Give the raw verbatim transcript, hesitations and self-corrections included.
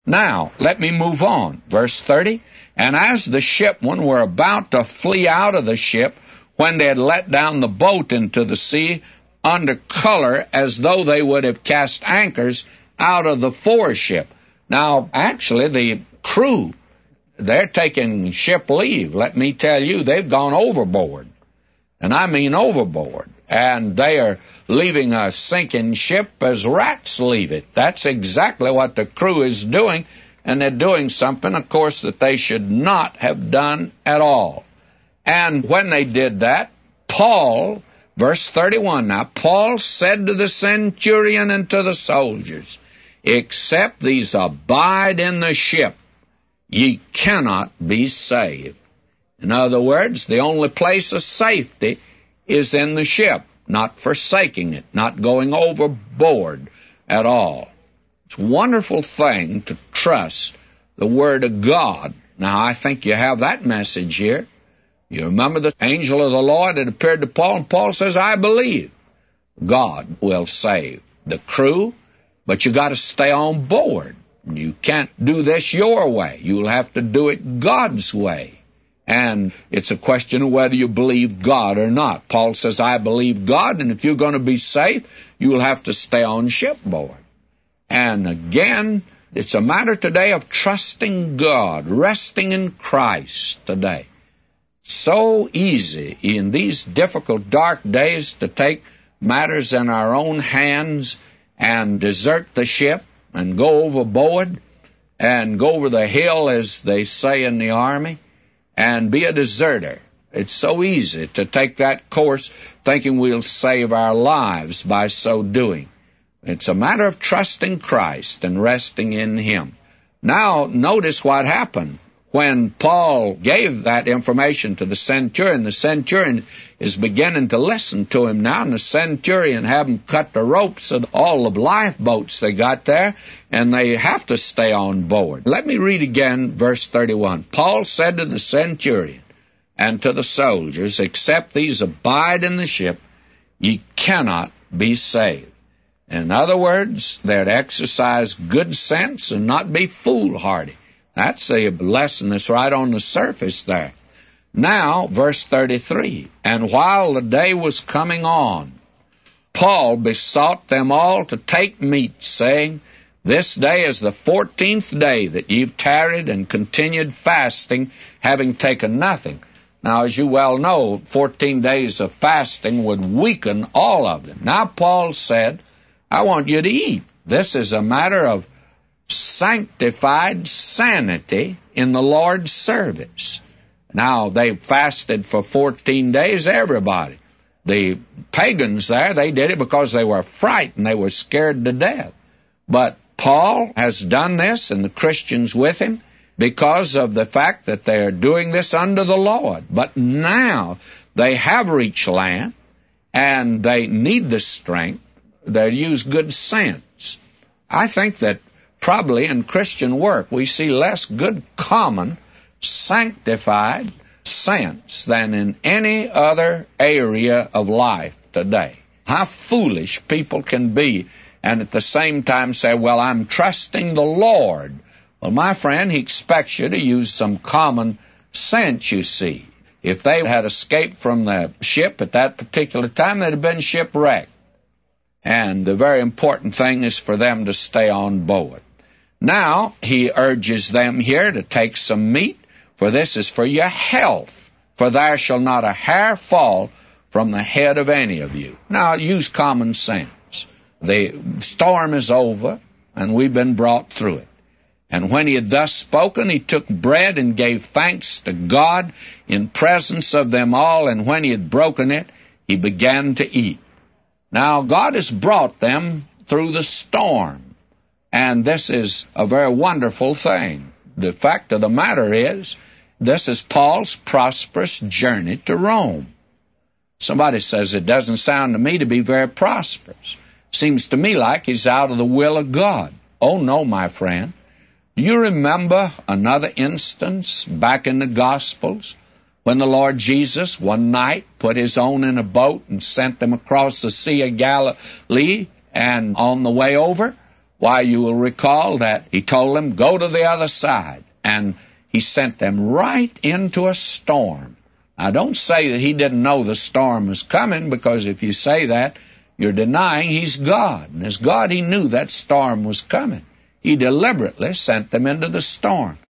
Now, let me move on. Verse thirty, and as the shipmen were about to flee out of the ship, when they had let down the boat into the sea, under color as though they would have cast anchors out of the foreship. Now, actually, the crew, they're taking ship leave. Let me tell you, they've gone overboard. And I mean overboard. And they are leaving a sinking ship as rats leave it. That's exactly what the crew is doing. And they're doing something, of course, that they should not have done at all. And when they did that, Paul, verse thirty-one, now Paul said to the centurion and to the soldiers, except these abide in the ship, ye cannot be saved. In other words, the only place of safety is in the ship, not forsaking it, not going overboard at all. It's a wonderful thing to trust the Word of God. Now, I think you have that message here. You remember the angel of the Lord that appeared to Paul, and Paul says, I believe God will save the crew, but you got to stay on board. You can't do this your way. You'll have to do it God's way. And it's a question of whether you believe God or not. Paul says, I believe God, and if you're going to be safe, you'll have to stay on shipboard. And again, it's a matter today of trusting God, resting in Christ today. So easy in these difficult, dark days to take matters in our own hands and desert the ship and go overboard and go over the hill, as they say in the Army, and be a deserter. It's so easy to take that course thinking we'll save our lives by so doing. It's a matter of trusting Christ and resting in Him. Now, notice what happened. When Paul gave that information to the centurion, the centurion is beginning to listen to him now, and the centurion have him cut the ropes of all the lifeboats they got there, and they have to stay on board. Let me read again verse thirty-one. Paul said to the centurion and to the soldiers, except these abide in the ship, ye cannot be saved. In other words, they're to exercise good sense and not be foolhardy. That's a lesson that's right on the surface there. Now, verse thirty-three, and while the day was coming on, Paul besought them all to take meat, saying, this day is the fourteenth day that ye've tarried and continued fasting, having taken nothing. Now, as you well know, fourteen days of fasting would weaken all of them. Now, Paul said, I want you to eat. This is a matter of sanctified sanity in the Lord's service. Now, they fasted for fourteen days, everybody. The pagans there, they did it because they were frightened. They were scared to death. But Paul has done this, and the Christians with him, because of the fact that they are doing this under the Lord. But now they have reached land, and they need the strength. They use good sense. I think that probably in Christian work we see less good common sanctified sense than in any other area of life today. How foolish people can be and at the same time say, well, I'm trusting the Lord. Well, my friend, He expects you to use some common sense, you see. If they had escaped from the ship at that particular time, they'd have been shipwrecked. And the very important thing is for them to stay on board. Now, he urges them here to take some meat, for this is for your health, for there shall not a hair fall from the head of any of you. Now, use common sense. The storm is over, and we've been brought through it. And when he had thus spoken, he took bread and gave thanks to God in presence of them all, and when he had broken it, he began to eat. Now, God has brought them through the storm, and this is a very wonderful thing. The fact of the matter is, this is Paul's prosperous journey to Rome. Somebody says it doesn't sound to me to be very prosperous. Seems to me like he's out of the will of God. Oh, no, my friend. You remember another instance back in the Gospels when the Lord Jesus one night put his own in a boat and sent them across the Sea of Galilee, and on the way over, Why, you will recall that he told them, go to the other side, and he sent them right into a storm. Now, don't say that he didn't know the storm was coming, because if you say that, you're denying he's God. And as God, he knew that storm was coming. He deliberately sent them into the storm.